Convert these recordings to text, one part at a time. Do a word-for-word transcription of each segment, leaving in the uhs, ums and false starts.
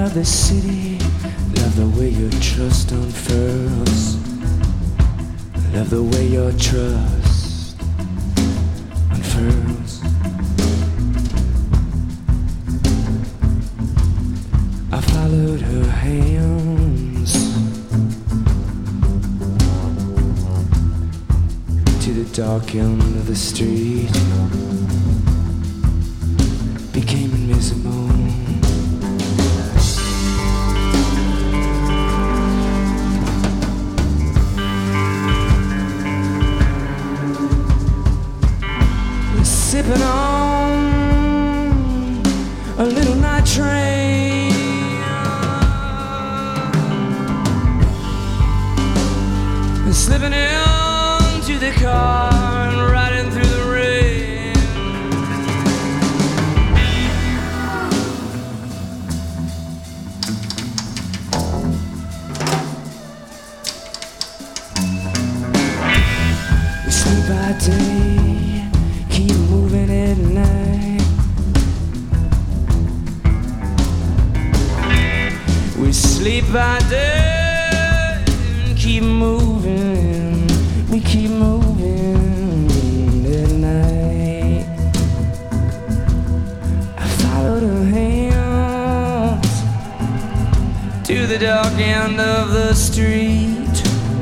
of the city. Love the way your trust unfurls. Love the way your trust unfurls. I followed her hands to the dark end of the street. Became invisible. Sipping on a little night train, and slipping into the car and riding through the rain. We sleep by day, keep moving at night. We sleep by day and keep moving. We keep moving at night. I followed her hands to the dark end of the street.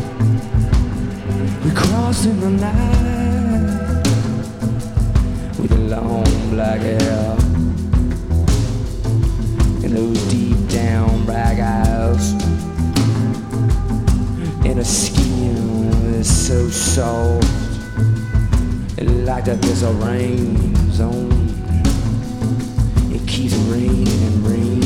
We crossed in the night with a long black hair and those deep down black eyes, and her skin is so soft, like that there's a rain zone. It keeps raining and raining.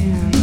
can.